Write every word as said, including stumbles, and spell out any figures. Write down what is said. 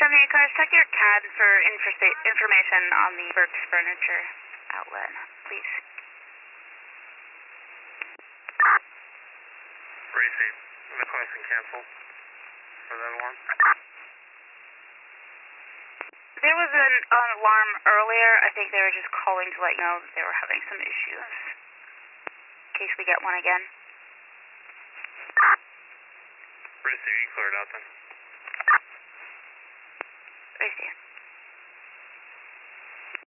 seventy-eight, can I check your C A D for infor- information on the Burke's Furniture outlet, please? Receive. Requesting cancel for that alarm. There was an, an alarm earlier. I think they were just calling to let you know that they were having some issues. In case we get one again. Receive, you cleared out then.